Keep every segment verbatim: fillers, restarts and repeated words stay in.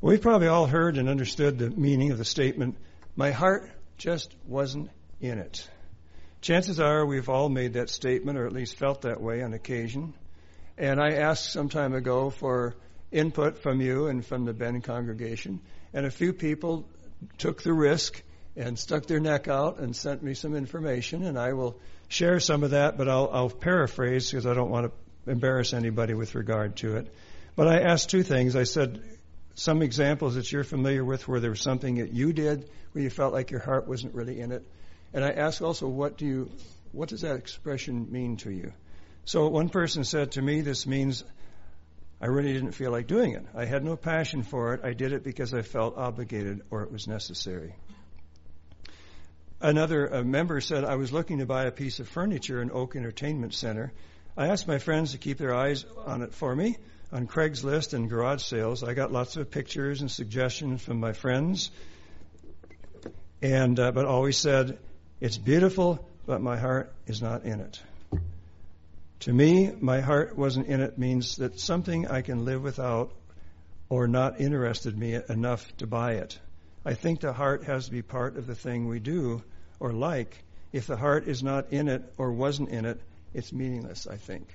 We've probably all heard and understood the meaning of the statement, my heart just wasn't in it. Chances are we've all made that statement, or at least felt that way on occasion. And I asked some time ago for input from you and from the Bend congregation, and a few people took the risk and stuck their neck out and sent me some information, and I will share some of that, but I'll, I'll paraphrase because I don't want to embarrass anybody with regard to it. But I asked two things. I said, some examples that you're familiar with where there was something that you did where you felt like your heart wasn't really in it. And I asked also, what do you, what does that expression mean to you? So one person said to me, this means I really didn't feel like doing it. I had no passion for it. I did it because I felt obligated or it was necessary. Another uh, member said, I was looking to buy a piece of furniture in Oak Entertainment Center. I asked my friends to keep their eyes on it for me on Craigslist and garage sales. I got lots of pictures and suggestions from my friends, and uh, but always said, it's beautiful, but my heart is not in it. To me, my heart wasn't in it means that something I can live without or not interested me enough to buy it. I think the heart has to be part of the thing we do or like. If the heart is not in it or wasn't in it, it's meaningless, I think.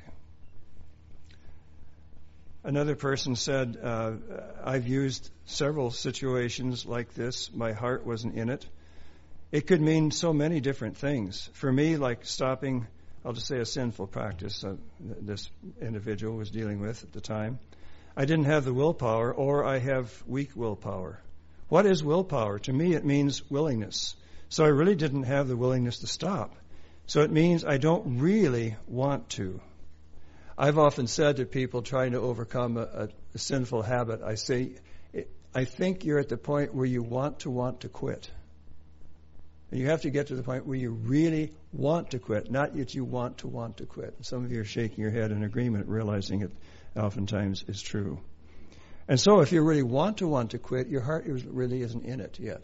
Another person said, uh, I've used several situations like this. My heart wasn't in it. It could mean so many different things. For me, like stopping, I'll just say a sinful practice uh, this individual was dealing with at the time. I didn't have the willpower, or I have weak willpower. What is willpower? To me, it means willingness. So I really didn't have the willingness to stop. So it means I don't really want to. I've often said to people trying to overcome a, a, a sinful habit, I say, I think you're at the point where you want to want to quit. And you have to get to the point where you really want to quit, not that you want to want to quit. Some of you are shaking your head in agreement, realizing it oftentimes is true. And so if you really want to want to quit, your heart really isn't in it yet.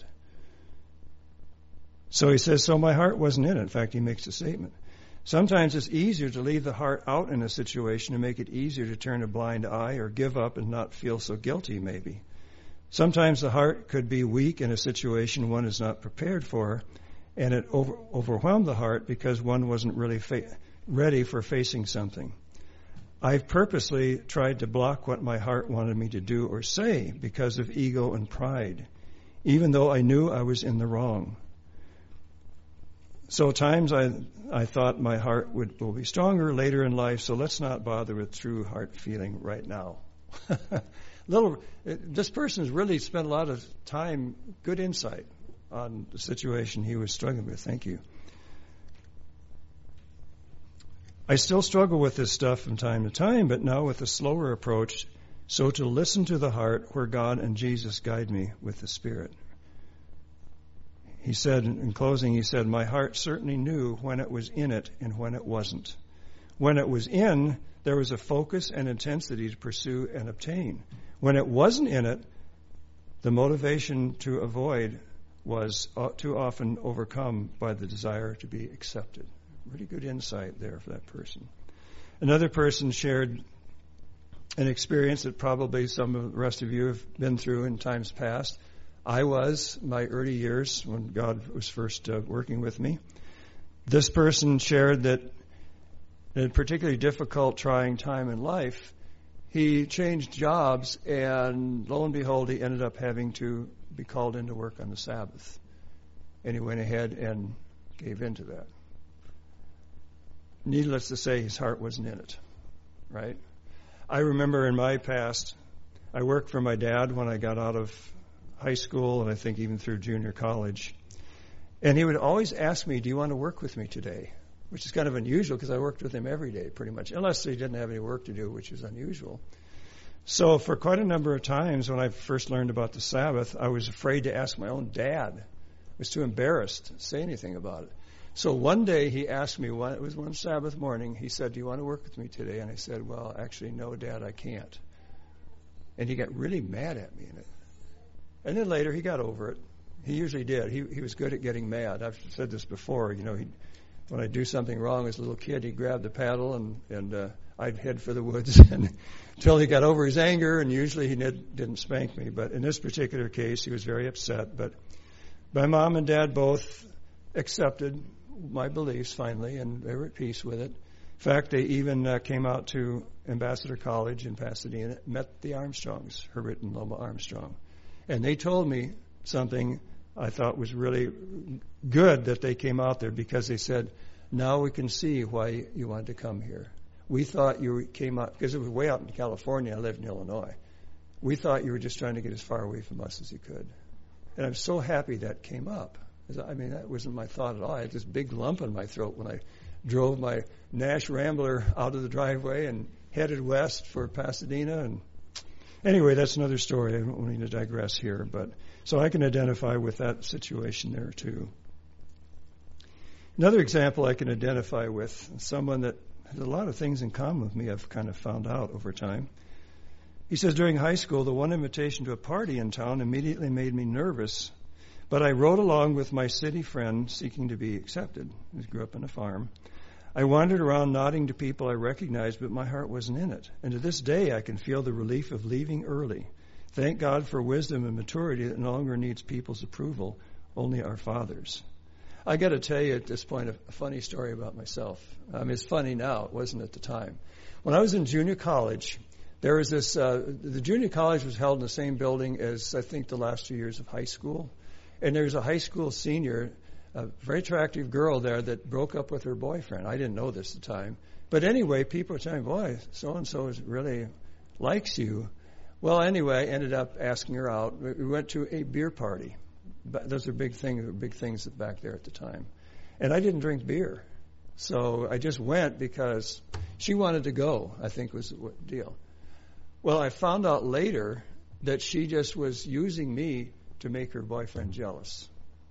So he says, so my heart wasn't in it. In fact, he makes a statement. Sometimes it's easier to leave the heart out in a situation to make it easier to turn a blind eye or give up and not feel so guilty, maybe. Sometimes the heart could be weak in a situation one is not prepared for, and it over, overwhelmed the heart because one wasn't really fa- ready for facing something. I've purposely tried to block what my heart wanted me to do or say because of ego and pride, even though I knew I was in the wrong. So at times I I thought my heart would will be stronger later in life, so let's not bother with true heart feeling right now. Little, this person has really spent a lot of time, good insight on the situation he was struggling with. Thank you. I still struggle with this stuff from time to time, but now with a slower approach, so to listen to the heart where God and Jesus guide me with the Spirit. He said, in closing, he said, my heart certainly knew when it was in it and when it wasn't. When it was in, there was a focus and intensity to pursue and obtain. When it wasn't in it, the motivation to avoid was too often overcome by the desire to be accepted. Really good insight there for that person. Another person shared an experience that probably some of the rest of you have been through in times past. I was, my early years, when God was first uh, working with me. This person shared that in a particularly difficult, trying time in life, he changed jobs, and lo and behold, he ended up having to be called into work on the Sabbath. And he went ahead and gave in to that. Needless to say, his heart wasn't in it, right? I remember in my past, I worked for my dad when I got out of high school, and I think even through junior college. And he would always ask me, do you want to work with me today? Which is kind of unusual because I worked with him every day pretty much, unless he didn't have any work to do, which is unusual. So for quite a number of times when I first learned about the Sabbath, I was afraid to ask my own dad. I was too embarrassed to say anything about it. So one day he asked me, one, it was one Sabbath morning, he said, do you want to work with me today? And I said, well, actually, no, Dad, I can't. And he got really mad at me in it. And then later he got over it. He usually did. He he was good at getting mad. I've said this before. You know, he when I do something wrong as a little kid, he'd grab the paddle and and uh, I'd head for the woods and, until he got over his anger, and usually he didn't spank me. But in this particular case, he was very upset. But my mom and dad both accepted my beliefs finally, and they were at peace with it. In fact, they even uh, came out to Ambassador College in Pasadena, met the Armstrongs, Herbert and Loma Armstrong. And they told me something I thought was really good that they came out there, because they said, now we can see why you wanted to come here. We thought you came out, because it was way out in California, I lived in Illinois. We thought you were just trying to get as far away from us as you could. And I'm so happy that came up. I mean, that wasn't my thought at all. I had this big lump in my throat when I drove my Nash Rambler out of the driveway and headed west for Pasadena. And anyway, that's another story. I don't mean to digress here, but so I can identify with that situation there too. Another example I can identify with, someone that has a lot of things in common with me, I've kind of found out over time. He says, during high school, the one invitation to a party in town immediately made me nervous, but I rode along with my city friend seeking to be accepted. He grew up on a farm. I wandered around nodding to people I recognized, but my heart wasn't in it. And to this day, I can feel the relief of leaving early. Thank God for wisdom and maturity that no longer needs people's approval, only our Father's. I got to tell you at this point a funny story about myself. I mean, it's funny now. It wasn't at the time. When I was in junior college, there was this, uh, the junior college was held in the same building as I think the last two years of high school. And there was a high school senior, a very attractive girl there that broke up with her boyfriend. I didn't know this at the time. But anyway, people were saying, boy, so-and-so really likes you. Well, anyway, I ended up asking her out. We went to a beer party. Those are big things, big things back there at the time. And I didn't drink beer. So I just went because she wanted to go, I think was the deal. Well, I found out later that she just was using me to make her boyfriend jealous.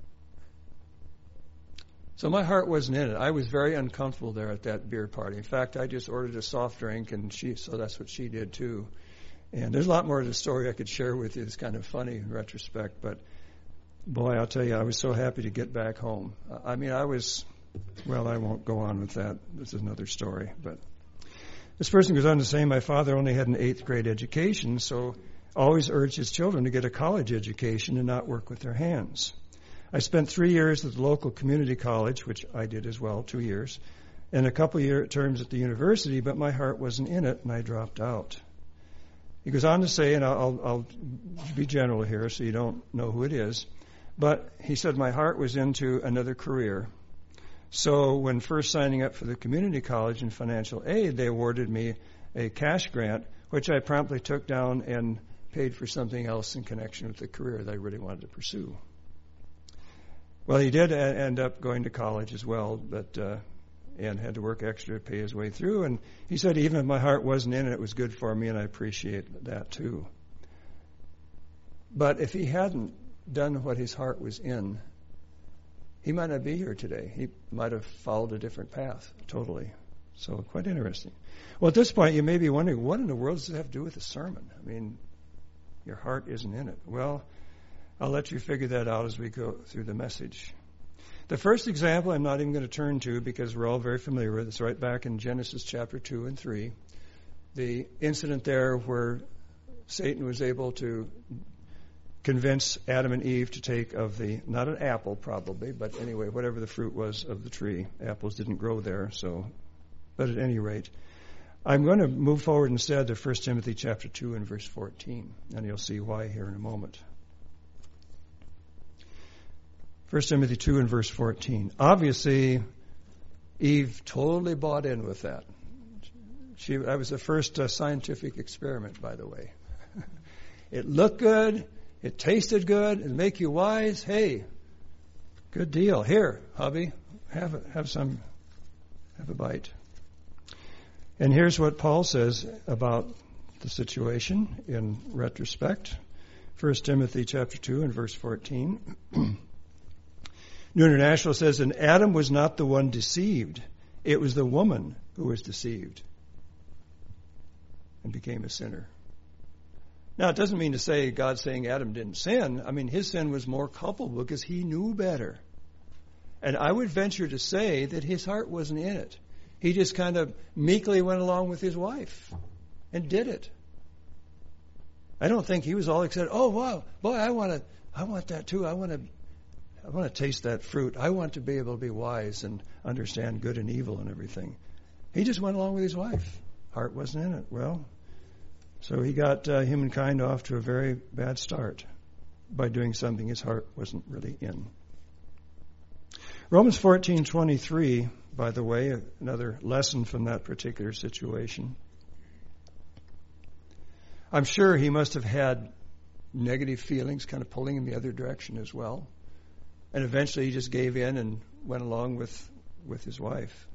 So my heart wasn't in it. I was very uncomfortable there at that beer party. In fact, I just ordered a soft drink, and she, so that's what she did too. And there's a lot more to the story I could share with you. It's kind of funny in retrospect, but boy, I'll tell you, I was so happy to get back home. I mean, I was, well, I won't go on with that. This is another story. But this person goes on to say, my father only had an eighth grade education, so always urged his children to get a college education and not work with their hands. I spent three years at the local community college, which I did as well, two years, and a couple year terms at the university, but my heart wasn't in it, and I dropped out. He goes on to say, and I'll, I'll be general here so you don't know who it is, but he said my heart was into another career. So when first signing up for the community college in financial aid, they awarded me a cash grant, which I promptly took down and paid for something else in connection with the career that I really wanted to pursue. Well, he did end up going to college as well, but uh, and had to work extra to pay his way through. And he said even if my heart wasn't in it, it was good for me, and I appreciate that too. But if he hadn't done what his heart was in, he might not be here today. He might have followed a different path totally. So quite interesting. Well, at this point, you may be wondering, what in the world does it have to do with a sermon? I mean, your heart isn't in it. Well, I'll let you figure that out as we go through the message. The first example I'm not even going to turn to because we're all very familiar with it. It's right back in Genesis chapter two and three. The incident there where Satan was able to convince Adam and Eve to take of the, not an apple probably, but anyway, whatever the fruit was of the tree. Apples didn't grow there, so, but at any rate. I'm going to move forward instead to First Timothy chapter two and verse fourteen, and you'll see why here in a moment. First Timothy two and verse fourteen. Obviously, Eve totally bought in with that. She, that was the first uh, scientific experiment, by the way. It looked good. It tasted good. It'll make you wise. Hey, good deal. Here, hubby, have a, have some, have a bite. And here's what Paul says about the situation in retrospect. First Timothy chapter two and verse fourteen. New International says, and Adam was not the one deceived. It was the woman who was deceived and became a sinner. Now, it doesn't mean to say God's saying Adam didn't sin. I mean, his sin was more culpable because he knew better. And I would venture to say that his heart wasn't in it. He just kind of meekly went along with his wife and did it. I don't think he was all excited. Oh, wow, boy, I want to, I want that too. I want to, I want to taste that fruit. I want to be able to be wise and understand good and evil and everything. He just went along with his wife. Heart wasn't in it. Well, so he got uh, humankind off to a very bad start by doing something his heart wasn't really in. Romans fourteen twenty-three, by the way, another lesson from that particular situation. I'm sure he must have had negative feelings kind of pulling him the other direction as well. And eventually he just gave in and went along with, with his wife.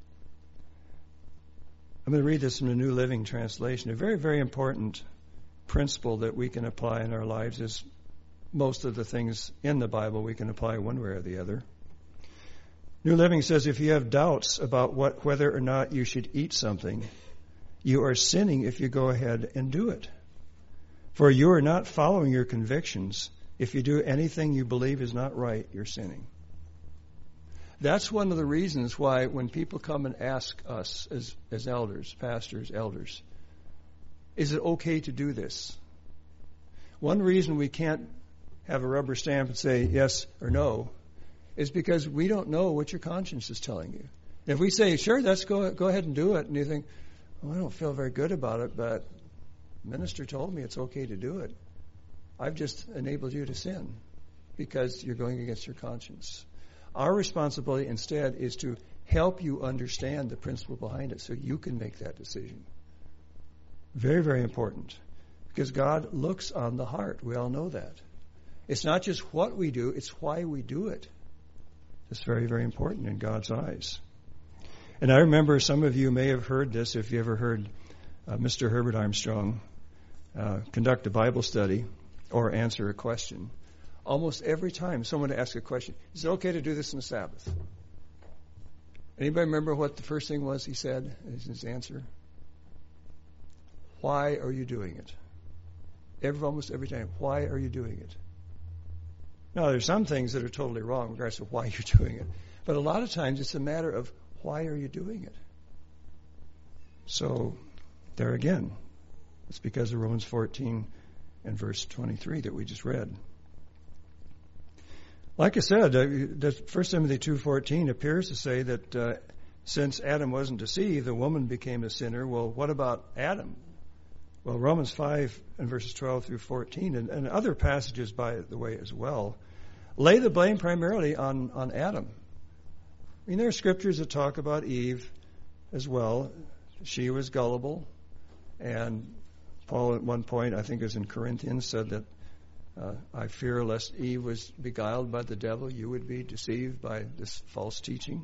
I'm going to read this from the New Living Translation. A very, very important principle that we can apply in our lives is most of the things in the Bible we can apply one way or the other. New Living says, if you have doubts about what, whether or not you should eat something, you are sinning if you go ahead and do it. For you are not following your convictions. If you do anything you believe is not right, you're sinning. That's one of the reasons why when people come and ask us as, as elders, pastors, elders, is it okay to do this? One reason we can't have a rubber stamp and say yes or no is because we don't know what your conscience is telling you. If we say, sure, let's go, go ahead and do it, and you think, well, I don't feel very good about it, but the minister told me it's okay to do it. I've just enabled you to sin because you're going against your conscience. Our responsibility instead is to help you understand the principle behind it so you can make that decision. Very, very important. Because God looks on the heart. We all know that. It's not just what we do, it's why we do it. It's very, very important in God's eyes. And I remember some of you may have heard this if you ever heard uh, Mister Herbert Armstrong uh, conduct a Bible study or answer a question. Almost every time someone asks a question, is it okay to do this on the Sabbath? Anybody remember what the first thing was he said as his answer? Why are you doing it? Every, almost every time, why are you doing it? Now, there's some things that are totally wrong regardless of why you're doing it. But a lot of times it's a matter of why are you doing it? So, there again, it's because of Romans fourteen and verse twenty-three that we just read. Like I said, uh, First Timothy two fourteen appears to say that uh, since Adam wasn't deceived, the woman became a sinner. Well, what about Adam? Well, Romans five and verses twelve through fourteen, and, and other passages, by the way, as well, lay the blame primarily on, on Adam. I mean, there are scriptures that talk about Eve as well. She was gullible, and Paul at one point, I think it was in Corinthians, said that uh, I fear lest Eve was beguiled by the devil, you would be deceived by this false teaching.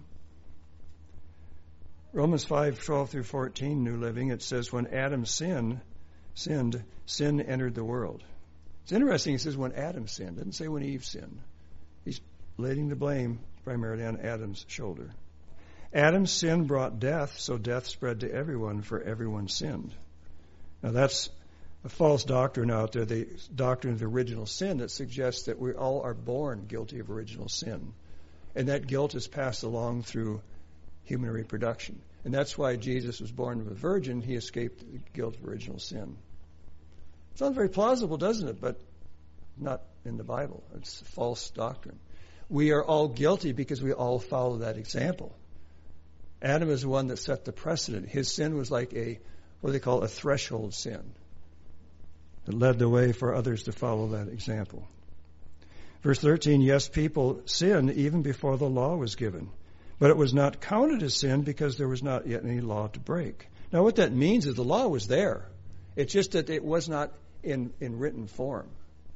Romans five twelve through fourteen, New Living, it says, when Adam sinned, sinned, sin entered the world. It's interesting, it says when Adam sinned. It doesn't say when Eve sinned. He's laying the blame primarily on Adam's shoulder. Adam's sin brought death, so death spread to everyone, for everyone sinned. Now that's a false doctrine out there, the doctrine of the original sin that suggests that we all are born guilty of original sin. And that guilt is passed along through human reproduction. And that's why Jesus was born of a virgin. He escaped the guilt of original sin. Sounds very plausible, doesn't it? But not in the Bible. It's a false doctrine. We are all guilty because we all follow that example. Adam is the one that set the precedent. His sin was like a, what they call a threshold sin. It led the way for others to follow that example. Verse thirteen, yes, people sinned even before the law was given. But it was not counted as sin because there was not yet any law to break. Now what that means is the law was there. It's just that it was not in, in written form.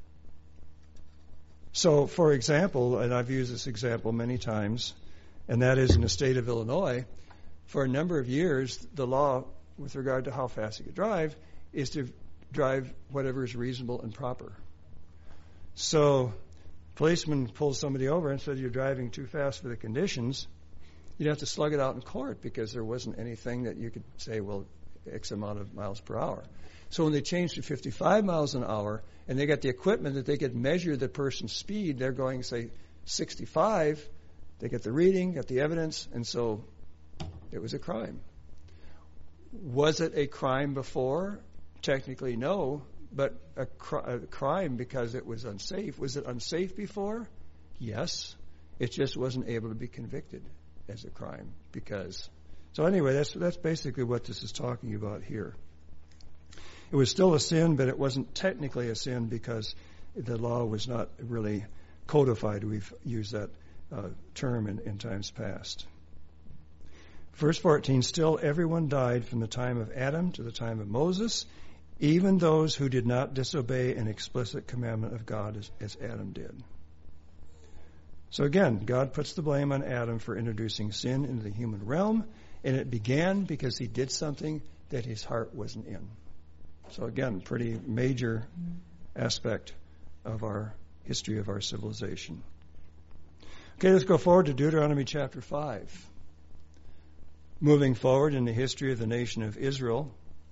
So, for example, and I've used this example many times, and that is in the state of Illinois, for a number of years, the law with regard to how fast you could drive is to drive whatever is reasonable and proper. So, policeman pulls somebody over and said, you're driving too fast for the conditions. You'd have to slug it out in court because there wasn't anything that you could say, well, X amount of miles per hour. So when they changed to fifty-five miles an hour and they got the equipment that they could measure the person's speed, they're going, say, sixty-five. They get the reading, get the evidence, and so It was a crime. Was it a crime before? Technically, no, but a, cr- a crime because it was unsafe. Was it unsafe before? Yes. It just wasn't able to be convicted as a crime because. So anyway, that's that's basically what this is talking about here. It was still a sin, but it wasn't technically a sin because the law was not really codified. We've used that uh, term in, in times past. Verse fourteen, still everyone died from the time of Adam to the time of Moses, even those who did not disobey an explicit commandment of God as, as Adam did. So again, God puts the blame on Adam for introducing sin into the human realm, and it began because he did something that his heart wasn't in. So again, pretty major aspect of our history of our civilization. Okay, let's go forward to Deuteronomy chapter five. Moving forward in the history of the nation of Israel,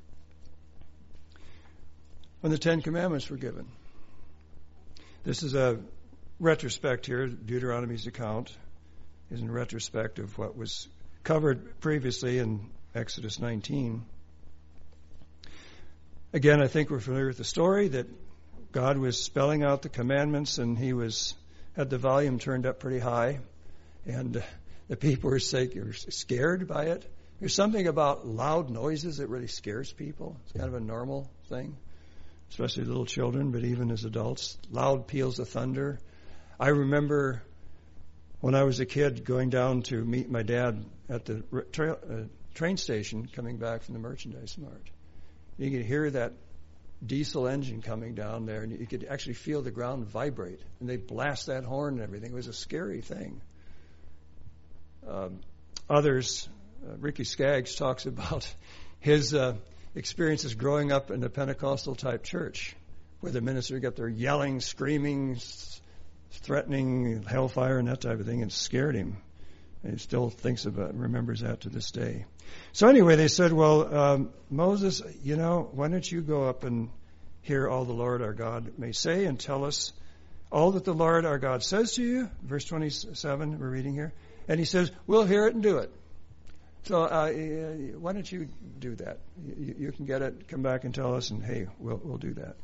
when the Ten Commandments were given. This is a retrospect here. Deuteronomy's account is in retrospect of what was covered previously in Exodus nineteen. Again, I think we're familiar with the story that God was spelling out the commandments, and he was had the volume turned up pretty high, and the people were scared by it. There's something about loud noises that really scares people. It's kind of a normal thing, especially little children, but even as adults. Loud peals of thunder. I remember when I was a kid going down to meet my dad at the tra- uh, train station coming back from the merchandise mart. You could hear that diesel engine coming down there, and you could actually feel the ground vibrate. And they blast that horn and everything. It was a scary thing. Um, others, uh, Ricky Skaggs talks about his uh, experiences growing up in a Pentecostal type church, where the minister got there yelling, screaming, s- threatening hellfire and that type of thing, and scared him. And he still thinks about, remembers that to this day. So anyway, they said, well, um, Moses, you know, why don't you go up and hear all the Lord our God may say and tell us all that the Lord our God says to you. Verse twenty-seven, we're reading here. And he says, we'll hear it and do it. So uh, why don't you do that? You, you can get it, come back and tell us, and hey, we'll, we'll do that.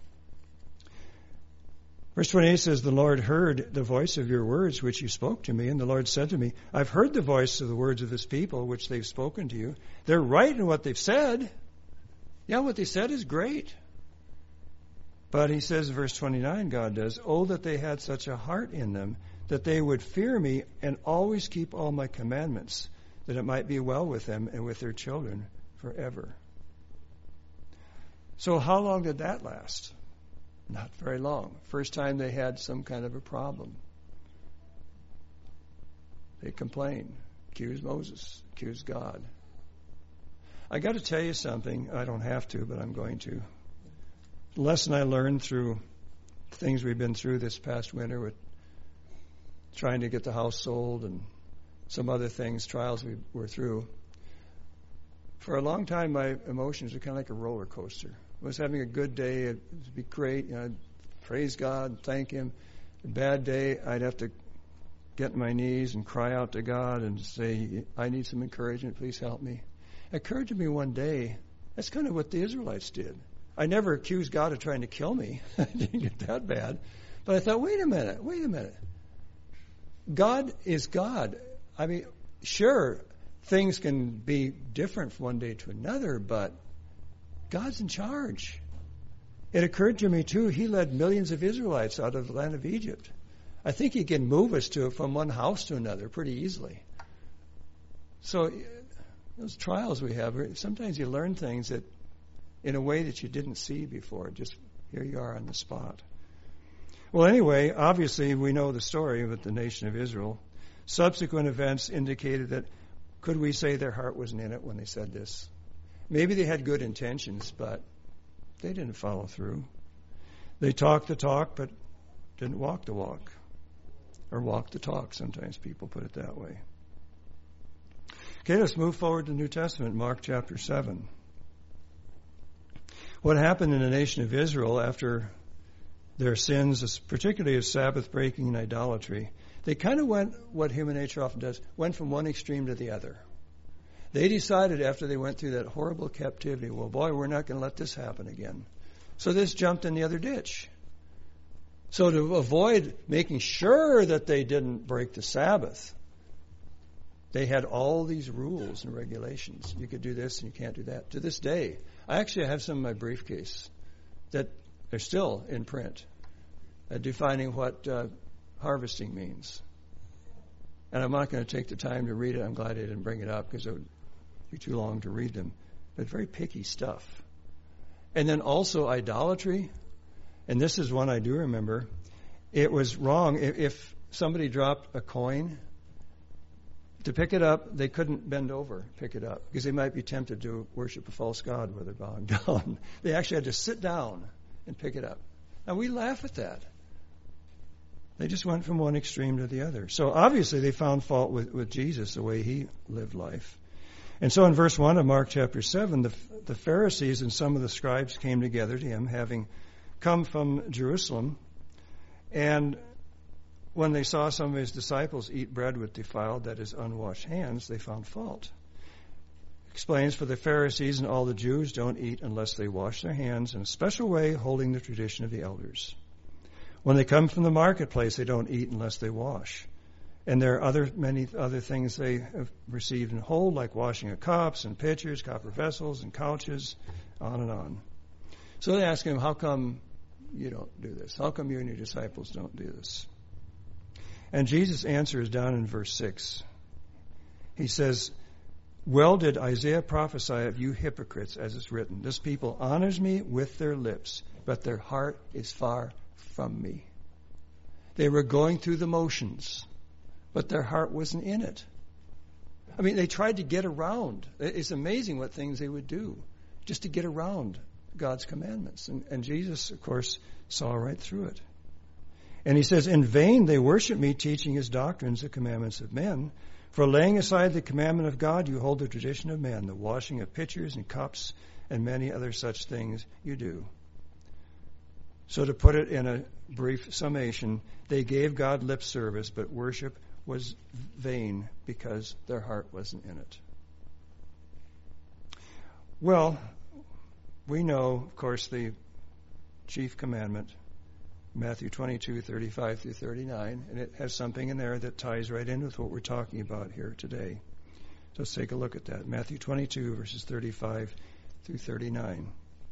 Verse twenty-eight says, the Lord heard the voice of your words which you spoke to me, and the Lord said to me, I've heard the voice of the words of this people which they've spoken to you. They're right in what they've said. Yeah, what they said is great. But he says, verse twenty-nine, God does, oh, that they had such a heart in them, that they would fear me and always keep all my commandments, that it might be well with them and with their children forever. So how long did that last? Not very long. First time they had some kind of a problem. They complained, accused Moses, accused God. I got to tell you something. I don't have to, but I'm going to. The lesson I learned through things we've been through this past winter with trying to get the house sold and some other things, trials we were through. For a long time, my emotions were kind of like a roller coaster. I was having a good day, it would be great, you know, I'd praise God, thank Him. A bad day, I'd have to get on my knees and cry out to God and say, I need some encouragement, please help me. It occurred to me one day, that's kind of what the Israelites did. I never accused God of trying to kill me. I didn't get that bad. But I thought, wait a minute, wait a minute. God is God. I mean, sure, things can be different from one day to another, but God's in charge. It occurred to me, too, He led millions of Israelites out of the land of Egypt. I think He can move us to from one house to another pretty easily. So those trials we have, sometimes you learn things that in a way that you didn't see before. Just here you are on the spot. Well, anyway, obviously we know the story with the nation of Israel. Subsequent events indicated that, could we say their heart wasn't in it when they said this? Maybe they had good intentions, but they didn't follow through. They talked the talk, but didn't walk the walk. Or walk the talk, sometimes people put it that way. Okay, let's move forward to the New Testament, Mark chapter seven. What happened in the nation of Israel after their sins, particularly of Sabbath breaking and idolatry, they kind of went, what human nature often does, went from one extreme to the other. They decided after they went through that horrible captivity, well, boy, we're not going to let this happen again. So this jumped in the other ditch. So to avoid making sure that they didn't break the Sabbath, they had all these rules and regulations. You could do this and you can't do that. To this day, I actually have some in my briefcase that are still in print, uh, defining what uh, harvesting means. And I'm not going to take the time to read it. I'm glad I didn't bring it up because it would be too long to read them. But very picky stuff. And then also idolatry. And this is one I do remember. It was wrong. If somebody dropped a coin, to pick it up, they couldn't bend over, pick it up, because they might be tempted to worship a false god where they're bowing down. They actually had to sit down and pick it up. Now, we laugh at that. They just went from one extreme to the other. So obviously they found fault with, with Jesus, the way he lived life. And so in verse one of Mark chapter seven, the, the Pharisees and some of the scribes came together to him, having come from Jerusalem. And when they saw some of his disciples eat bread with defiled, that is, unwashed hands, they found fault. Explains, for the Pharisees and all the Jews don't eat unless they wash their hands in a special way, holding the tradition of the elders. When they come from the marketplace, they don't eat unless they wash. And there are other many other things they have received and hold, like washing of cups and pitchers, copper vessels and couches, on and on. So they ask him, how come you don't do this? How come you and your disciples don't do this? And Jesus' answer is down in verse six. He says, well did Isaiah prophesy of you hypocrites, as it's written, this people honors me with their lips, but their heart is far from me. They were going through the motions, but their heart wasn't in it. I mean, they tried to get around. It's amazing what things they would do just to get around God's commandments. And, and Jesus, of course, saw right through it. And he says, in vain they worship me, teaching his doctrines, the commandments of men. For laying aside the commandment of God, you hold the tradition of men, the washing of pitchers and cups, and many other such things you do. So to put it in a brief summation, they gave God lip service, but worship was vain because their heart wasn't in it. Well, we know, of course, the chief commandment, Matthew twenty-two, thirty-five through thirty-nine, and it has something in there that ties right in with what we're talking about here today. So let's take a look at that. Matthew twenty-two, verses thirty-five through thirty-nine.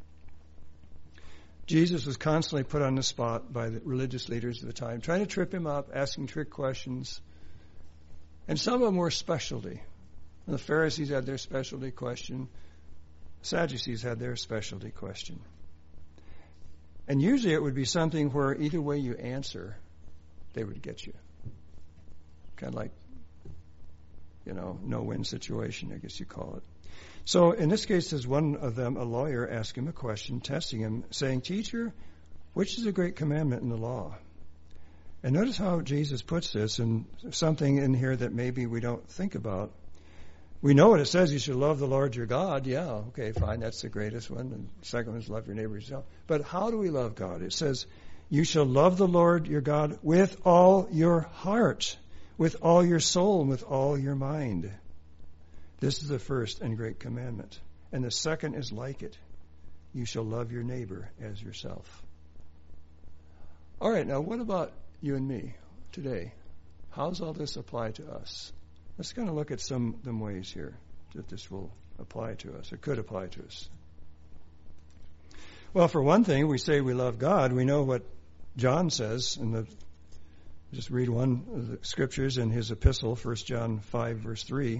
Jesus was constantly put on the spot by the religious leaders of the time, trying to trip him up, asking trick questions. And some of them were specialty. The Pharisees had their specialty question. Sadducees had their specialty question. And usually it would be something where either way you answer, they would get you. Kind of like, you know, no-win situation, I guess you call it. So in this case, there's one of them, a lawyer, asked him a question, testing him, saying, Teacher, which is a great commandment in the law? And notice how Jesus puts this, and something in here that maybe we don't think about. We know what it says, you should love the Lord your God. Yeah, okay, fine, that's the greatest one. And the second one is love your neighbor as yourself. But how do we love God? It says, you shall love the Lord your God with all your heart, with all your soul, and with all your mind. This is the first and great commandment. And the second is like it. You shall love your neighbor as yourself. All right, now what about you and me today? How does all this apply to us? Let's kind of look at some of them ways here that this will apply to us, or could apply to us. Well, for one thing, we say we love God. We know what John says in the, just read one of the scriptures in his epistle, First John five, verse three.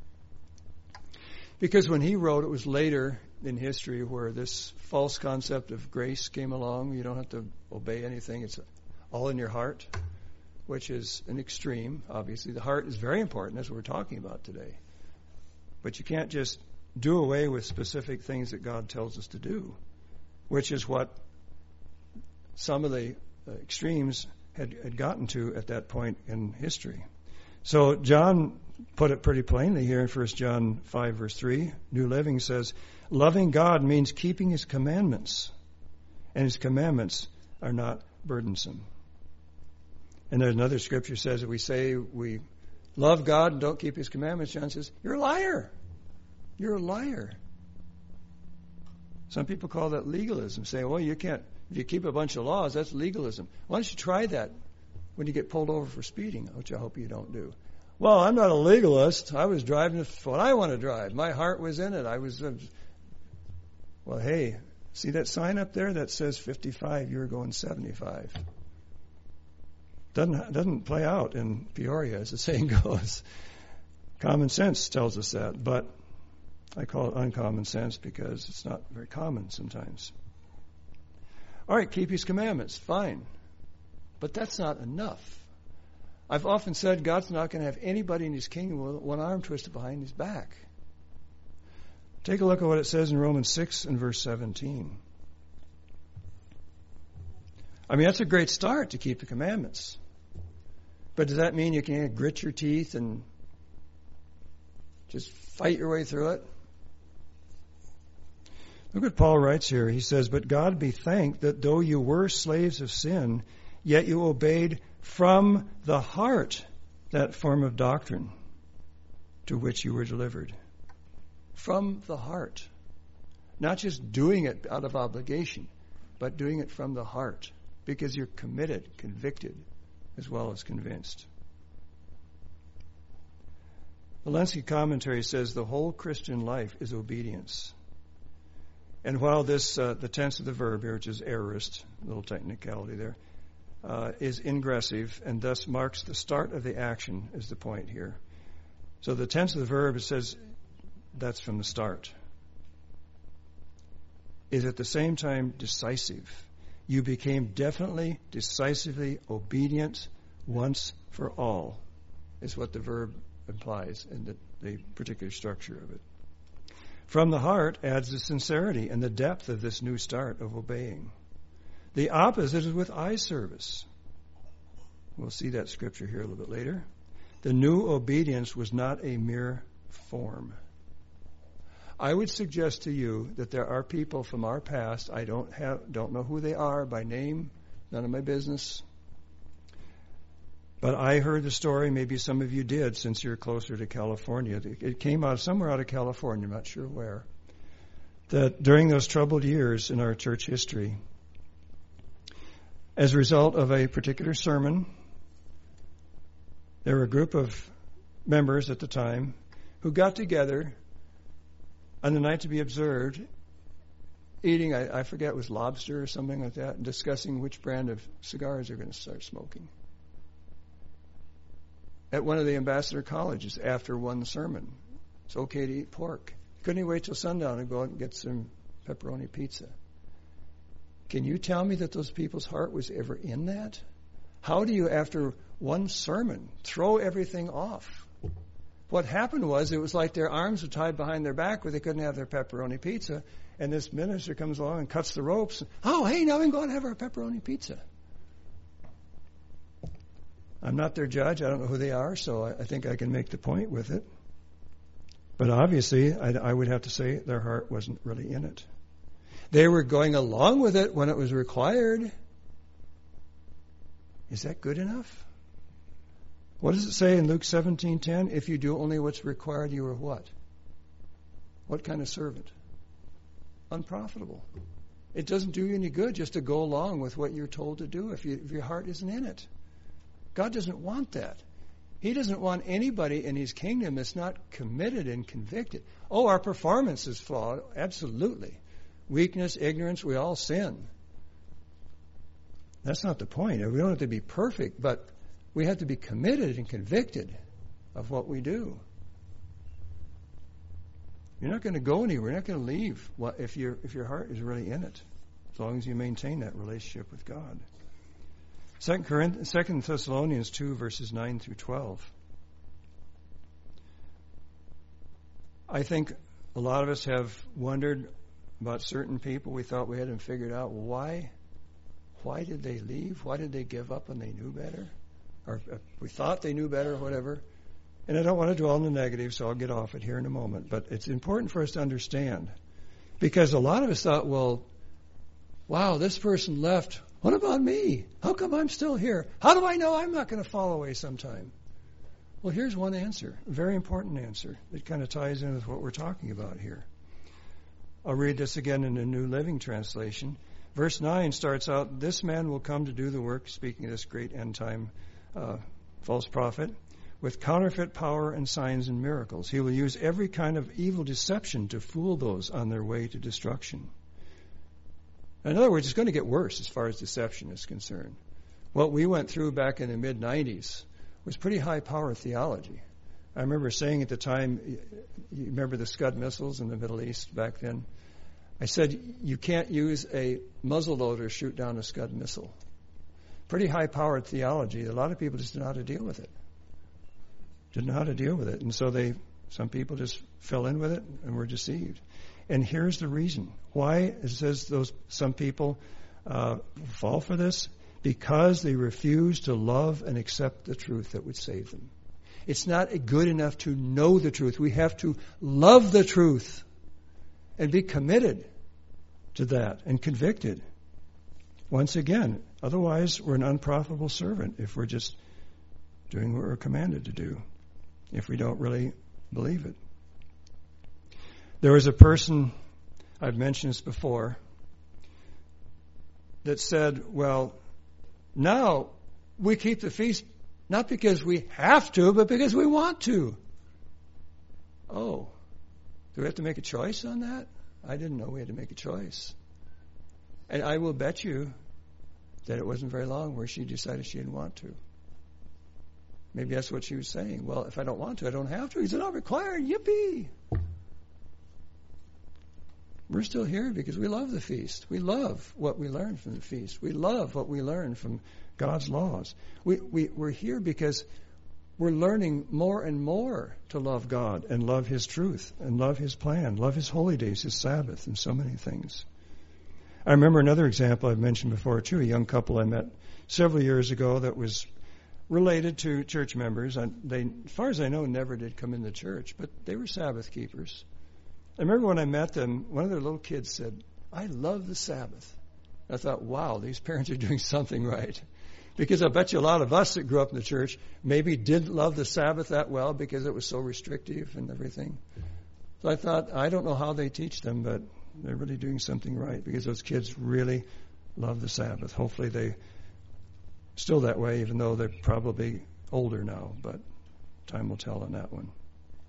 Because when he wrote, it was later in history where this false concept of grace came along. You don't have to obey anything. It's all in your heart, which is an extreme. Obviously, the heart is very important. That's what we're talking about today. But you can't just do away with specific things that God tells us to do, which is what some of the extremes had, had gotten to at that point in history. So John put it pretty plainly here in First John five, verse three. New Living says, loving God means keeping his commandments, and his commandments are not burdensome. And there's another scripture says that we say we love God and don't keep his commandments. John says, you're a liar. You're a liar. Some people call that legalism, saying, well, you can't, if you keep a bunch of laws, that's legalism. Why don't you try that when you get pulled over for speeding, which I hope you don't do. Well, I'm not a legalist. I was driving what I want to drive. My heart was in it. I was, uh, well, hey, see that sign up there that says fifty-five, you're going seventy-five. Doesn't, doesn't play out in Peoria, as the saying goes. Common sense tells us that, but I call it uncommon sense because it's not very common sometimes. All right, keep his commandments, fine. But that's not enough. I've often said God's not going to have anybody in his kingdom with one arm twisted behind his back. Take a look at what it says in Romans six and verse seventeen. I mean, that's a great start to keep the commandments. But does that mean you can grit your teeth and just fight your way through it? Look what Paul writes here. He says, but God be thanked that though you were slaves of sin, yet you obeyed from the heart that form of doctrine to which you were delivered. From the heart. Not just doing it out of obligation, but doing it from the heart. Because you're committed, convicted, as well as convinced. The Lenski commentary says the whole Christian life is obedience. And while this, uh, the tense of the verb here, which is aorist, little technicality there, uh, is ingressive and thus marks the start of the action, is the point here. So the tense of the verb, it says that's from the start. Is at the same time decisive. You became definitely, decisively obedient once for all, is what the verb implies in the, the particular structure of it. From the heart adds the sincerity and the depth of this new start of obeying. The opposite is with eye service. We'll see that scripture here a little bit later. The new obedience was not a mere form. I would suggest to you that there are people from our past, I don't have, don't know who they are by name, none of my business. But I heard the story, maybe some of you did since you're closer to California. It came out somewhere out of California, I'm not sure where. That during those troubled years in our church history, as a result of a particular sermon, there were a group of members at the time who got together on the night to be observed, eating, I, I forget, it was lobster or something like that, and discussing which brand of cigars they're going to start smoking. At one of the ambassador colleges after one sermon. It's okay to eat pork. Couldn't he wait till sundown and go out and get some pepperoni pizza? Can you tell me that those people's heart was ever in that? How do you, after one sermon, throw everything off? What happened was, it was like their arms were tied behind their back where they couldn't have their pepperoni pizza, and this minister comes along and cuts the ropes. Oh, hey, now we can go and have our pepperoni pizza. I'm not their judge. I don't know who they are, so I, I think I can make the point with it. But obviously, I, I would have to say their heart wasn't really in it. They were going along with it when it was required. Is that good enough? What does it say in Luke seventeen ten? If you do only what's required, you are what? What kind of servant? Unprofitable. It doesn't do you any good just to go along with what you're told to do if, you, if your heart isn't in it. God doesn't want that. He doesn't want anybody in his kingdom that's not committed and convicted. Oh, our performance is flawed. Absolutely. Weakness, ignorance, we all sin. That's not the point. We don't have to be perfect, but we have to be committed and convicted of what we do. You're not going to go anywhere. You're not going to leave if, your if your heart is really in it, as long as you maintain that relationship with God. Second Thessalonians two, verses nine through twelve. I think a lot of us have wondered about certain people. We thought we had them figured out. Why? Why did they leave? Why did they give up when they knew better? Or we thought they knew better, or whatever. And I don't want to dwell on the negative, so I'll get off it here in a moment. But it's important for us to understand. Because a lot of us thought, well, wow, this person left. What about me? How come I'm still here? How do I know I'm not going to fall away sometime? Well, here's one answer, a very important answer that kind of ties in with what we're talking about here. I'll read this again in the New Living Translation. Verse nine starts out, this man will come to do the work, speaking of this great end time uh, false prophet, with counterfeit power and signs and miracles. He will use every kind of evil deception to fool those on their way to destruction. In other words, it's going to get worse as far as deception is concerned. What we went through back in the mid nineties was pretty high-power theology. I remember saying at the time, you remember the Scud missiles in the Middle East back then? I said, you can't use a muzzleloader to shoot down a Scud missile. Pretty high-powered theology. A lot of people just didn't know how to deal with it. Didn't know how to deal with it. And so they, some people just fell in with it and were deceived. And here's the reason. Why it says those some people uh, fall for this? Because they refuse to love and accept the truth that would save them. It's not good enough to know the truth. We have to love the truth and be committed to that and convicted. Once again, otherwise we're an unprofitable servant if we're just doing what we're commanded to do, if we don't really believe it. There was a person, I've mentioned this before, that said, well, now we keep the feast not because we have to, but because we want to. Oh, do we have to make a choice on that? I didn't know we had to make a choice. And I will bet you that it wasn't very long where she decided she didn't want to. Maybe that's what she was saying. Well, if I don't want to, I don't have to. He's not required. Yippee! We're still here because we love the feast. We love what we learn from the feast. We love what we learn from God's laws. We, we, we're here because we're learning more and more to love God and love His truth and love His plan, love His holy days, His Sabbath, and so many things. I remember another example I've mentioned before, too, a young couple I met several years ago that was related to church members. I, they, as far as I know, never did come into church, but they were Sabbath keepers. I remember when I met them, one of their little kids said, I love the Sabbath. I thought, wow, these parents are doing something right. Because I bet you a lot of us that grew up in the church maybe didn't love the Sabbath that well because it was so restrictive and everything. So I thought, I don't know how they teach them, but they're really doing something right because those kids really love the Sabbath. Hopefully they still that way, even though they're probably older now, but time will tell on that one.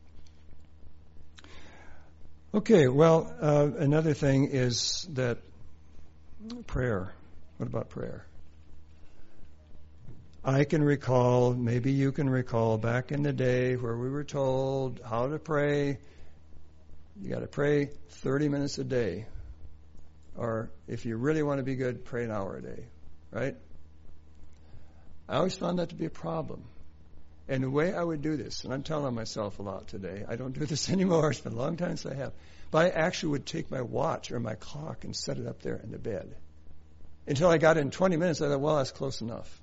Okay, well, uh, another thing is that prayer. What about prayer? I can recall, maybe you can recall, back in the day where we were told how to pray. You got to pray thirty minutes a day. Or if you really want to be good, pray an hour a day, right? I always found that to be a problem. And the way I would do this, and I'm telling myself a lot today, I don't do this anymore, it's been a long time since I have, but I actually would take my watch or my clock and set it up there in the bed. Until I got in twenty minutes, I thought, well, that's close enough.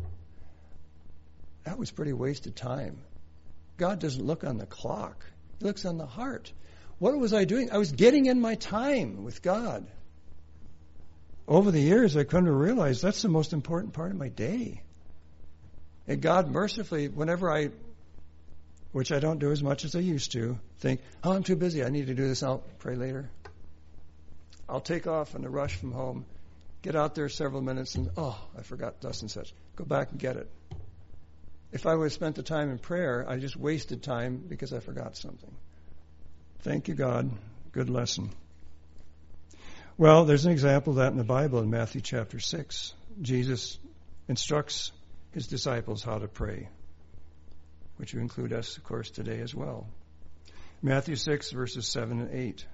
That was pretty wasted time. God doesn't look on the clock. He looks on the heart. What was I doing? I was getting in my time with God. Over the years, I come to realize that's the most important part of my day. And God mercifully, whenever I, which I don't do as much as I used to, think, oh, I'm too busy. I need to do this. I'll pray later. I'll take off in a rush from home, get out there several minutes, and, oh, I forgot thus and such. Go back and get it. If I would have spent the time in prayer, I just wasted time because I forgot something. Thank you, God. Good lesson. Well, there's an example of that in the Bible in Matthew chapter six. Jesus instructs His disciples how to pray, which would include us, of course, today as well. Matthew six, verses seven and eight.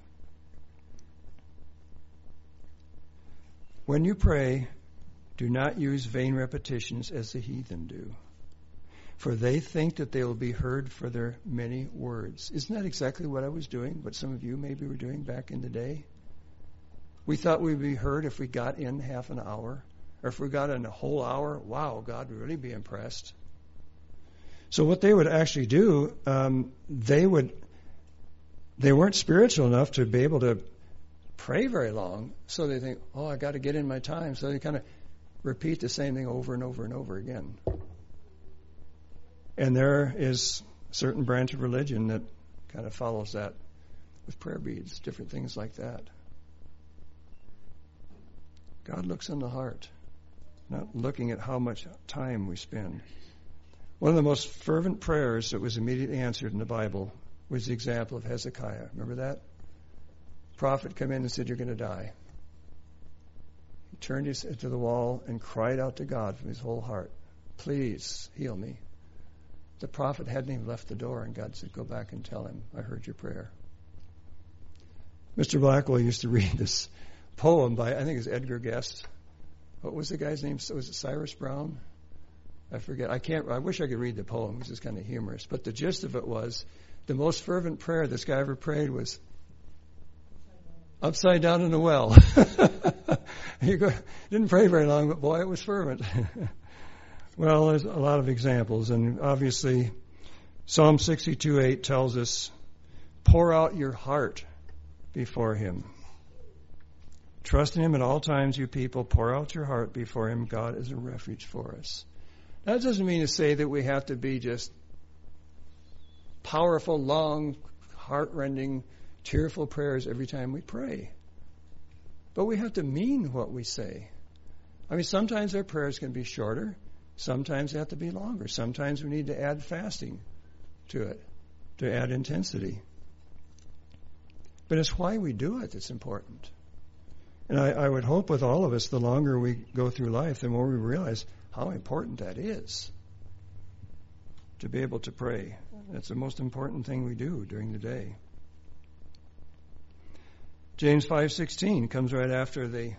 When you pray, do not use vain repetitions as the heathen do, for they think that they will be heard for their many words. Isn't that exactly what I was doing, what some of you maybe were doing back in the day? We thought we'd be heard if we got in half an hour, or if we got in a whole hour. Wow, God would really be impressed. So what they would actually do, um, they would, they weren't spiritual enough to be able to pray very long, so they think, oh, I got to get in my time. So they kind of repeat the same thing over and over and over again. And there is a certain branch of religion that kind of follows that with prayer beads, different things like that. God looks in the heart, not looking at how much time we spend. One of the most fervent prayers that was immediately answered in the Bible was the example of Hezekiah. Remember that? Prophet came in and said, "You're going to die." He turned his head to the wall and cried out to God from his whole heart, "Please heal me." The prophet hadn't even left the door, and God said, "Go back and tell him, I heard your prayer." Mister Blackwell used to read this poem by, I think it's Edgar Guest. What was the guy's name? Was it Cyrus Brown? I forget. I can't. I wish I could read the poem because it's kind of humorous. But the gist of it was, the most fervent prayer this guy ever prayed was upside down in a well. He go, didn't pray very long, but boy, it was fervent. Well, there's a lot of examples, and obviously, Psalm sixty-two eight tells us, "Pour out your heart before Him." Trust in Him at all times, you people. Pour out your heart before Him. God is a refuge for us. That doesn't mean to say that we have to be just powerful, long, heart-rending, tearful prayers every time we pray. But we have to mean what we say. I mean, sometimes our prayers can be shorter. Sometimes they have to be longer. Sometimes we need to add fasting to it, to add intensity. But it's why we do it that's important. And I, I would hope with all of us, the longer we go through life, the more we realize how important that is, to be able to pray. That's the most important thing we do during the day. James five sixteen comes right after the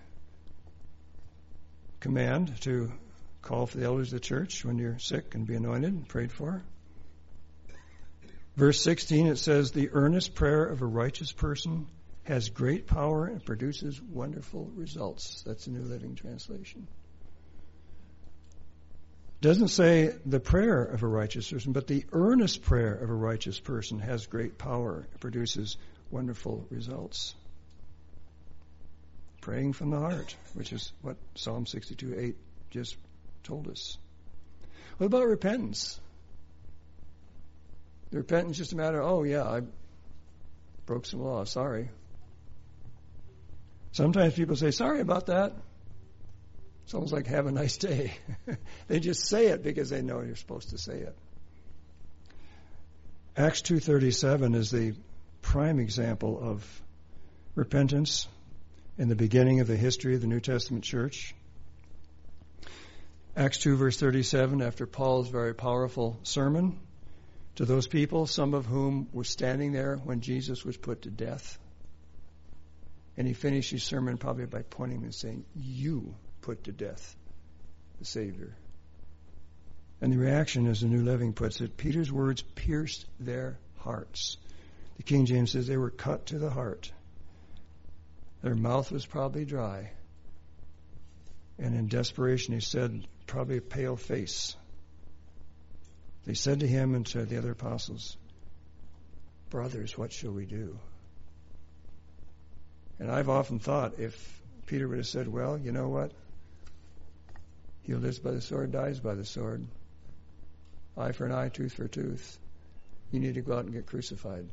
command to call for the elders of the church when you're sick and be anointed and prayed for. Verse sixteen, it says, "The earnest prayer of a righteous person has great power and produces wonderful results." That's the New Living Translation. Doesn't say the prayer of a righteous person, but the earnest prayer of a righteous person has great power and produces wonderful results. Praying from the heart, which is what Psalm sixty-two eight just told us. What about repentance? The repentance is just a matter of, oh yeah, I broke some law, sorry. Sometimes people say, sorry about that. It's almost like, have a nice day. They just say it because they know you're supposed to say it. Acts two thirty-seven is the prime example of repentance in the beginning of the history of the New Testament church. Acts two verse thirty-seven, after Paul's very powerful sermon to those people, some of whom were standing there when Jesus was put to death. And he finished his sermon probably by pointing and saying, "You put to death the Savior." And the reaction, as the New Living puts it, Peter's words pierced their hearts. The King James says they were cut to the heart. Their mouth was probably dry. And in desperation, he said, probably a pale face, they said to him and to the other apostles, "Brothers, what shall we do?" And I've often thought, if Peter would have said, well, you know what? He who lives by the sword dies by the sword. Eye for an eye, tooth for a tooth. You need to go out and get crucified.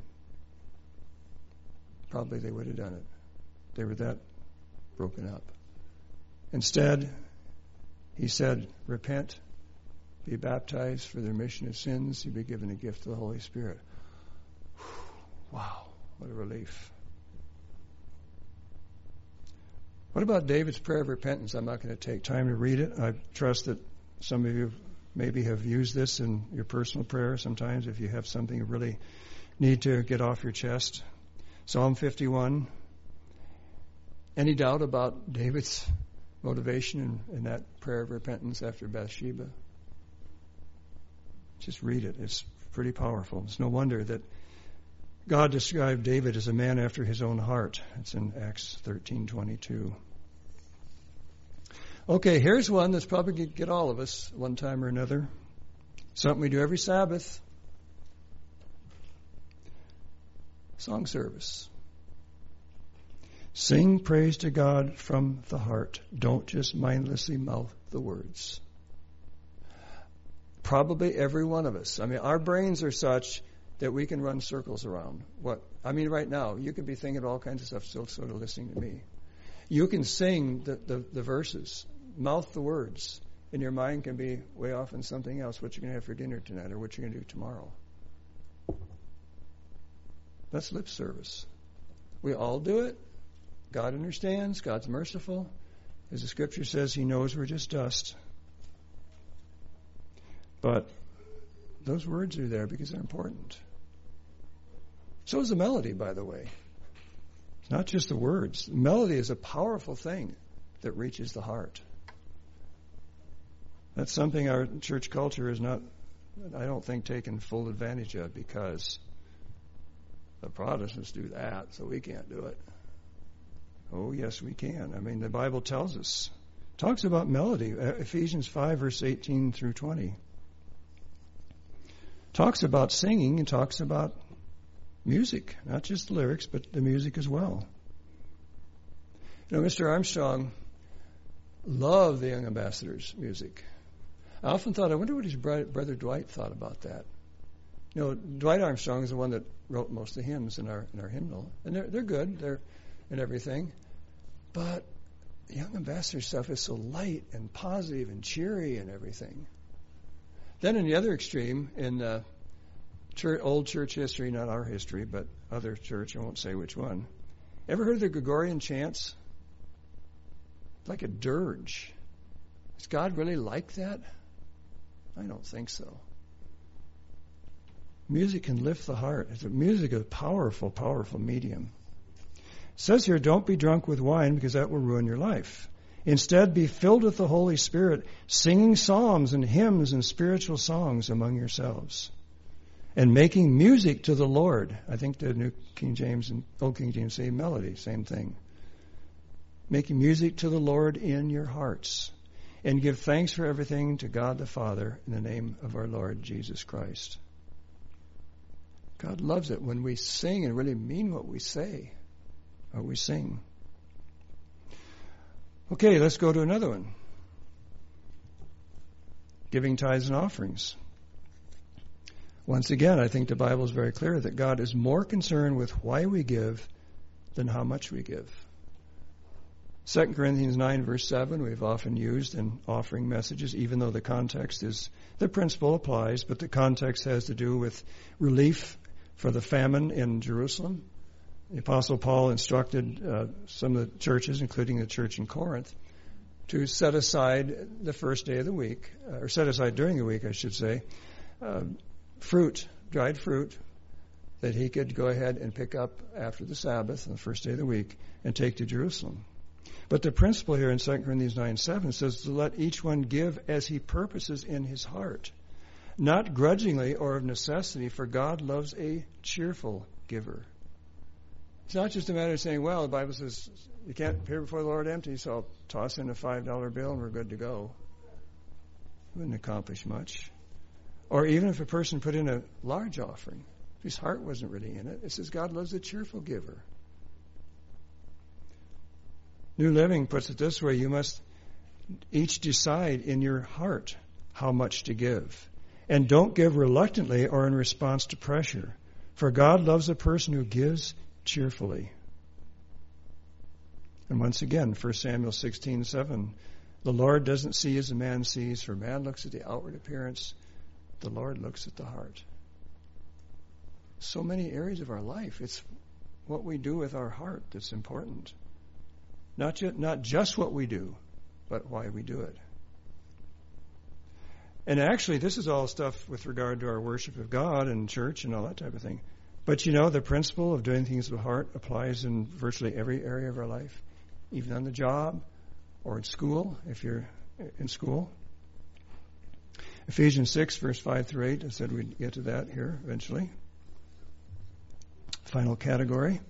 Probably they would have done it. They were that broken up. Instead, he said, repent, be baptized for the remission of sins, you'll be given a gift of the Holy Spirit. Wow, what a relief. What about David's prayer of repentance? I'm not going to take time to read it. I trust that some of you maybe have used this in your personal prayer sometimes if you have something you really need to get off your chest. Psalm fifty-one. Any doubt about David's motivation in, in that prayer of repentance after Bathsheba? Just read it. It's pretty powerful. It's no wonder that God described David as a man after his own heart. It's in Acts thirteen twenty-two. Okay, here's one that's probably going to get all of us one time or another. Something we do every Sabbath. Song service. Sing praise to God from the heart. Don't just mindlessly mouth the words. Probably every one of us. I mean, our brains are such that we can run circles around what. I mean, right now, you could be thinking of all kinds of stuff, still sort of listening to me. You can sing the, the, the verses, mouth the words, and your mind can be way off in something else, what you're going to have for dinner tonight or what you're going to do tomorrow. That's lip service. We all do it. God understands. God's merciful. As the scripture says, he knows we're just dust. But those words are there because they're important. So is the melody, by the way. It's not just the words. The melody is a powerful thing that reaches the heart. That's something our church culture is not, I don't think, taken full advantage of, because the Protestants do that, so we can't do it. Oh, yes, we can. I mean, the Bible tells us. Talks about melody. Ephesians five, verse eighteen through twenty. Talks about singing and talks about music. Not just the lyrics, but the music as well. You know, Mister Armstrong loved the Young Ambassadors' music. I often thought, I wonder what his brother Dwight thought about that. You know, Dwight Armstrong is the one that wrote most of the hymns in our in our hymnal. And they're, they're good. They're and everything. But the Young Ambassador stuff is so light and positive and cheery and everything. Then in the other extreme, in uh, church, old church history, not our history, but other church, I won't say which one. Ever heard of the Gregorian chants? Like a dirge. Does God really like that? I don't think so. Music can lift the heart. Music is a powerful, powerful medium. It says here, don't be drunk with wine because that will ruin your life. Instead, be filled with the Holy Spirit, singing psalms and hymns and spiritual songs among yourselves, and making music to the Lord. I think the New King James and Old King James say melody, same thing. Making music to the Lord in your hearts, and give thanks for everything to God the Father in the name of our Lord Jesus Christ. God loves it when we sing and really mean what we say, or we sing. Okay, let's go to another one. Giving tithes and offerings. Once again, I think the Bible is very clear that God is more concerned with why we give than how much we give. Second Corinthians nine, verse seven, we've often used in offering messages, even though the context is, the principle applies, but the context has to do with relief for the famine in Jerusalem. The Apostle Paul instructed uh, some of the churches, including the church in Corinth, to set aside the first day of the week, uh, or set aside during the week, I should say, uh, fruit, dried fruit, that he could go ahead and pick up after the Sabbath, on the first day of the week, and take to Jerusalem. But the principle here in Second Corinthians nine seven says to let each one give as he purposes in his heart, not grudgingly or of necessity, for God loves a cheerful giver. It's not just a matter of saying, well, the Bible says you can't appear before the Lord empty, so I'll toss in a five dollar bill and we're good to go. Wouldn't accomplish much. Or even if a person put in a large offering, his heart wasn't really in it. It says God loves a cheerful giver. New Living puts it this way, you must each decide in your heart how much to give. And don't give reluctantly or in response to pressure. For God loves a person who gives cheerfully. And once again, First Samuel sixteen seven, the Lord doesn't see as a man sees, for man looks at the outward appearance, the Lord looks at the heart. So many areas of our life, it's what we do with our heart that's important. Not just, not just what we do, but why we do it. And actually, this is all stuff with regard to our worship of God and church and all that type of thing. But you know, the principle of doing things with the heart applies in virtually every area of our life, even on the job or in school, if you're in school. Ephesians six, verse five through eight, I said we'd get to that here eventually. Final category.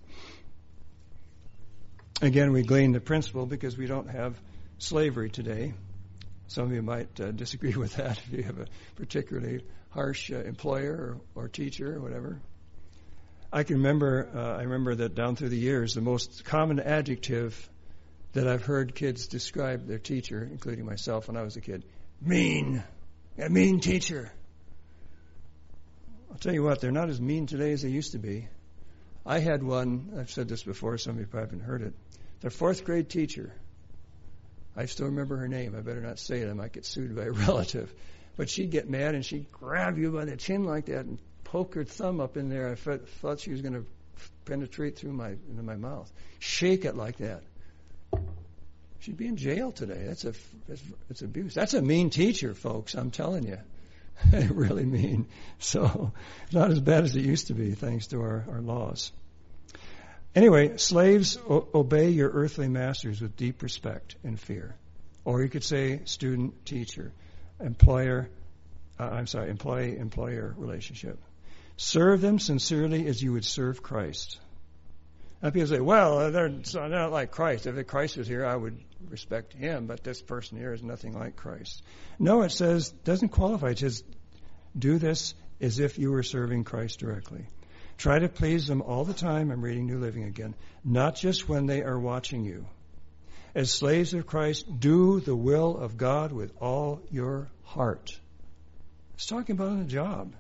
Again, we glean the principle because we don't have slavery today. Some of you might uh, disagree with that if you have a particularly harsh uh, employer or, or teacher or whatever. I can remember, uh, I remember that down through the years, the most common adjective that I've heard kids describe their teacher, including myself when I was a kid, mean. A mean teacher. I'll tell you what, they're not as mean today as they used to be. I had one, I've said this before, some of you probably haven't heard it. Their fourth grade teacher. I still remember her name. I better not say it. I might get sued by a relative. But she'd get mad and she'd grab you by the chin like that and poke her thumb up in there. I thought she was going to penetrate through my into my mouth. Shake it like that. She'd be in jail today. That's a that's, that's abuse. That's a mean teacher, folks. I'm telling you, really mean. So not as bad as it used to be, thanks to our, our laws. Anyway, slaves, o- obey your earthly masters with deep respect and fear. Or you could say student, teacher, employer. Uh, I'm sorry, employee-employer relationship. Serve them sincerely as you would serve Christ. Now people say, well, they're not like Christ. If Christ was here, I would respect him, but this person here is nothing like Christ. No, it says, doesn't qualify. It says, do this as if you were serving Christ directly. Try to please them all the time. I'm reading New Living again. Not just when they are watching you. As slaves of Christ, do the will of God with all your heart. It's talking about in a job.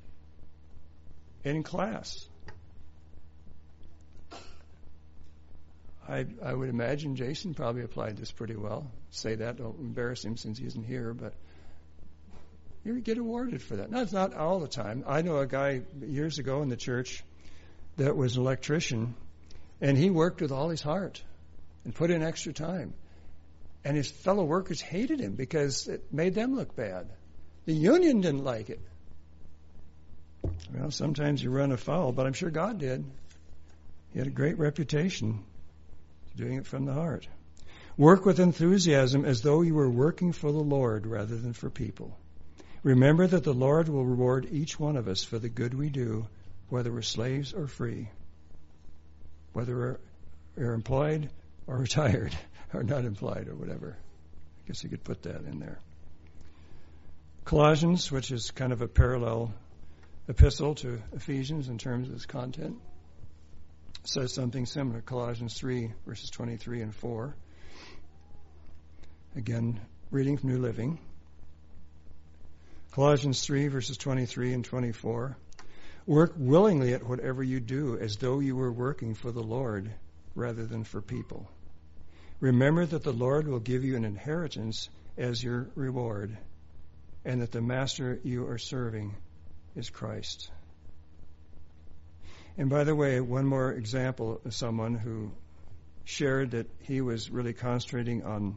In class. I, I would imagine Jason probably applied this pretty well. Say that, don't embarrass him since he isn't here, but you get awarded for that. No, it's not all the time. I know a guy years ago in the church that was an electrician, and he worked with all his heart and put in extra time. And his fellow workers hated him because it made them look bad. The union didn't like it. Well, sometimes you run afoul, but I'm sure God did. He had a great reputation doing it from the heart. Work with enthusiasm as though you were working for the Lord rather than for people. Remember that the Lord will reward each one of us for the good we do, whether we're slaves or free, whether we're, we're employed or retired or not employed or whatever. I guess you could put that in there. Colossians, which is kind of a parallel epistle to Ephesians in terms of its content, says something similar. Colossians three, verses twenty-three and four. Again, reading from New Living. Colossians three, verses twenty-three and twenty-four. Work willingly at whatever you do, as though you were working for the Lord rather than for people. Remember that the Lord will give you an inheritance as your reward, and that the master you are serving is Christ. And by the way, one more example of someone who shared that he was really concentrating on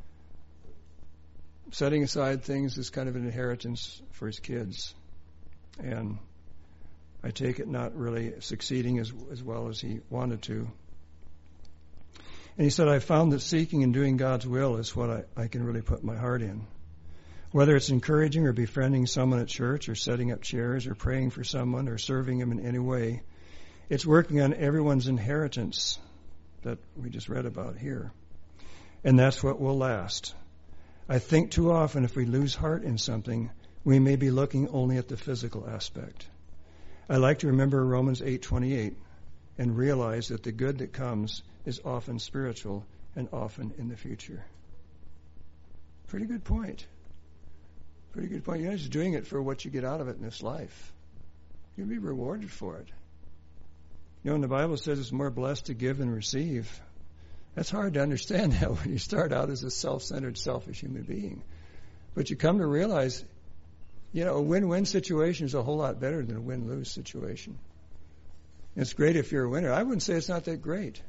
setting aside things as kind of an inheritance for his kids. And I take it not really succeeding as, as well as he wanted to. And he said, I found that seeking and doing God's will is what I, I can really put my heart in. Whether it's encouraging or befriending someone at church or setting up chairs or praying for someone or serving him in any way, it's working on everyone's inheritance that we just read about here. And that's what will last. I think too often if we lose heart in something, we may be looking only at the physical aspect. I like to remember Romans eight twenty-eight and realize that the good that comes is often spiritual and often in the future. Pretty good point. Pretty good point. You're not just doing it for what you get out of it in this life. You'll be rewarded for it. You know, when the Bible says it's more blessed to give than receive, that's hard to understand that when you start out as a self-centered, selfish human being. But you come to realize, you know, a win-win situation is a whole lot better than a win-lose situation. It's great if you're a winner. I wouldn't say it's not that great.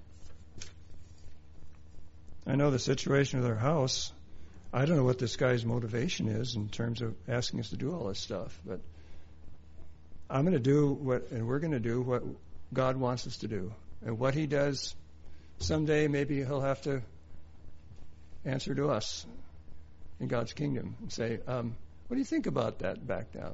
I know the situation with our house. I don't know what this guy's motivation is in terms of asking us to do all this stuff, but I'm going to do what, and we're going to do what God wants us to do. And what he does, someday maybe he'll have to answer to us in God's kingdom and say, um, what do you think about that back now?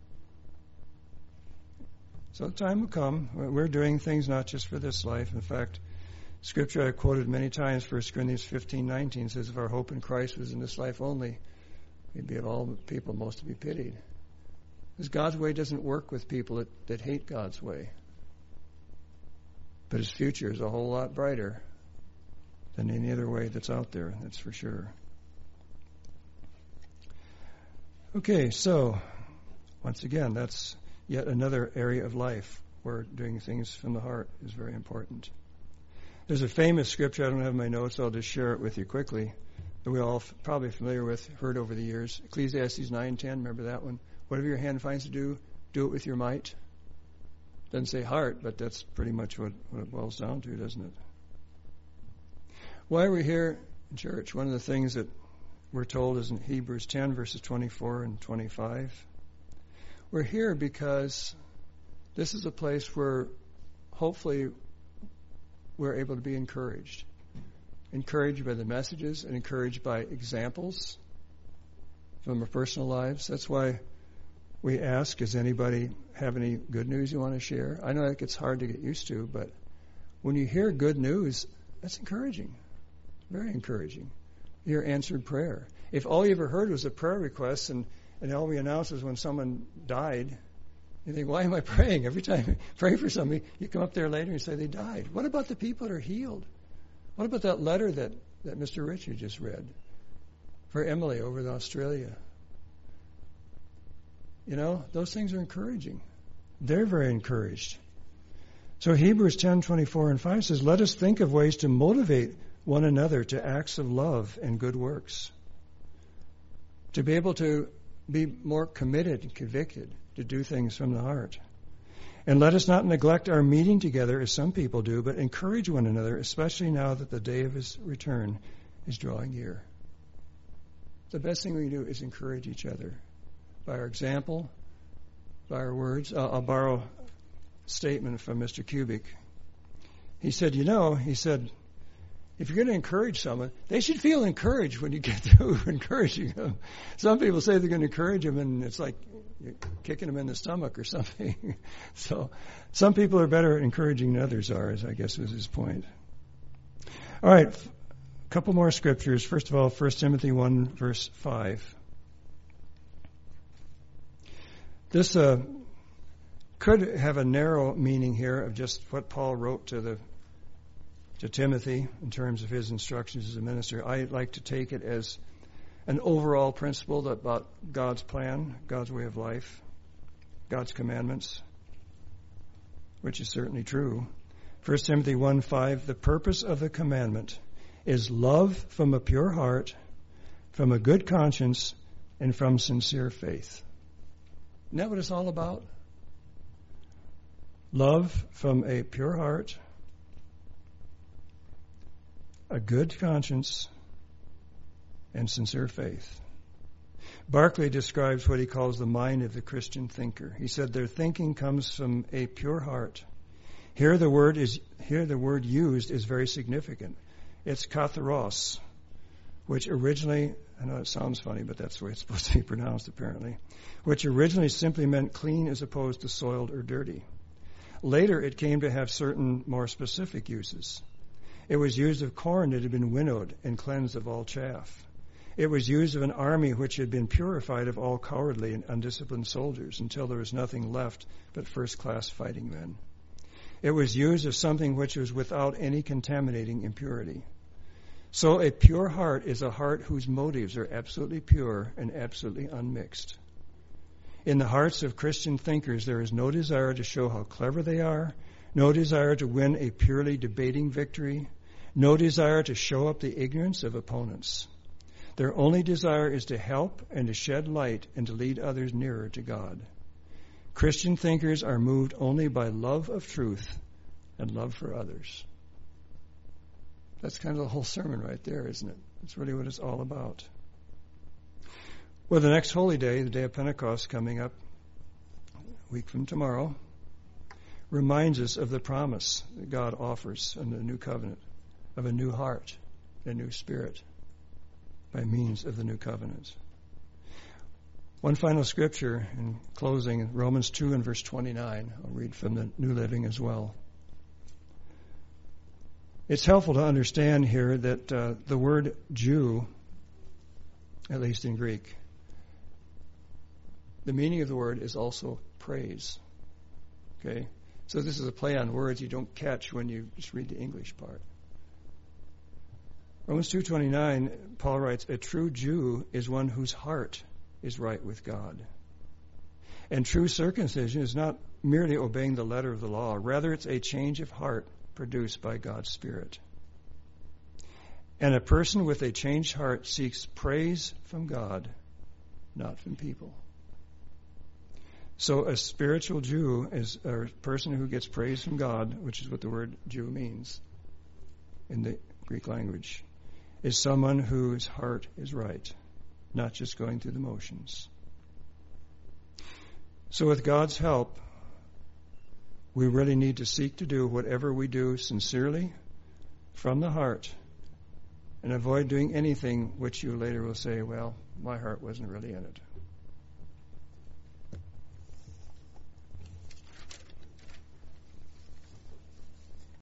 So the time will come. We're doing things not just for this life. In fact, Scripture I quoted many times, First Corinthians fifteen nineteen says, if our hope in Christ was in this life only, we'd be of all people most to be pitied. Because God's way doesn't work with people that, that hate God's way. But his future is a whole lot brighter than any other way that's out there, that's for sure. Okay, so once again, that's yet another area of life where doing things from the heart is very important. There's a famous scripture, I don't have my notes, I'll just share it with you quickly, that we're all f- probably familiar with, heard over the years. Ecclesiastes nine ten, remember that one? Whatever your hand finds to do, do it with your might. Doesn't say heart, but that's pretty much what, what it boils down to, doesn't it? Why are we here in church? One of the things that we're told is in Hebrews ten, verses twenty-four and twenty-five. We're here because this is a place where hopefully we're able to be encouraged. Encouraged by the messages and encouraged by examples from our personal lives. That's why we ask, does anybody have any good news you want to share? I know that gets hard to get used to, but when you hear good news, that's encouraging. Very encouraging. You hear answered prayer. If all you ever heard was a prayer request and, and all we announced was when someone died, you think, why am I praying? Every time you pray for somebody, you come up there later and you say they died. What about the people that are healed? What about that letter that, that Mister Richard just read for Emily over in Australia? You know, those things are encouraging. They're very encouraged. So Hebrews ten, twenty-four and five says, let us think of ways to motivate one another to acts of love and good works. To be able to be more committed and convicted to do things from the heart. And let us not neglect our meeting together as some people do, but encourage one another, especially now that the day of his return is drawing near. The best thing we can do is encourage each other by our example, by our words. I'll, I'll borrow a statement from Mister Kubik. He said, you know, he said, if you're going to encourage someone, they should feel encouraged when you get through encouraging them. Some people say they're going to encourage them, and it's like you're kicking them in the stomach or something. So some people are better at encouraging than others are, as I guess was his point. All right, a couple more scriptures. First of all, First Timothy one, verse five. This uh, could have a narrow meaning here of just what Paul wrote to the to Timothy in terms of his instructions as a minister. I like to take it as an overall principle about God's plan, God's way of life, God's commandments, which is certainly true. First Timothy one five, the purpose of the commandment is love from a pure heart, from a good conscience, and from sincere faith. Isn't that what it's all about? Love from a pure heart, a good conscience, and sincere faith. Barclay describes what he calls the mind of the Christian thinker. He said their thinking comes from a pure heart. Here the word is here the word used is very significant. It's katharos, which originally, I know it sounds funny, but that's the way it's supposed to be pronounced apparently, which originally simply meant clean as opposed to soiled or dirty. Later it came to have certain more specific uses. It was used of corn that had been winnowed and cleansed of all chaff. It was used of an army which had been purified of all cowardly and undisciplined soldiers until there was nothing left but first-class fighting men. It was used of something which was without any contaminating impurity. So a pure heart is a heart whose motives are absolutely pure and absolutely unmixed. In the hearts of Christian thinkers, there is no desire to show how clever they are, no desire to win a purely debating victory, no desire to show up the ignorance of opponents. Their only desire is to help and to shed light and to lead others nearer to God. Christian thinkers are moved only by love of truth and love for others. That's kind of the whole sermon right there, isn't it? That's really what it's all about. Well, the next holy day, the day of Pentecost coming up a week from tomorrow, reminds us of the promise that God offers in the new covenant of a new heart, a new spirit by means of the new covenant. One final scripture in closing, Romans two and verse twenty-nine. I'll read from the New Living as well. It's helpful to understand here that uh, the word Jew, at least in Greek, the meaning of the word is also praise. Okay? So this is a play on words you don't catch when you just read the English part. Romans two twenty-nine, Paul writes, a true Jew is one whose heart is right with God. And true circumcision is not merely obeying the letter of the law. Rather, it's a change of heart produced by God's Spirit. And a person with a changed heart seeks praise from God, not from people. So a spiritual Jew is a person who gets praise from God, which is what the word Jew means in the Greek language, is someone whose heart is right, not just going through the motions. So with God's help, we really need to seek to do whatever we do sincerely, from the heart, and avoid doing anything which you later will say, well, my heart wasn't really in it.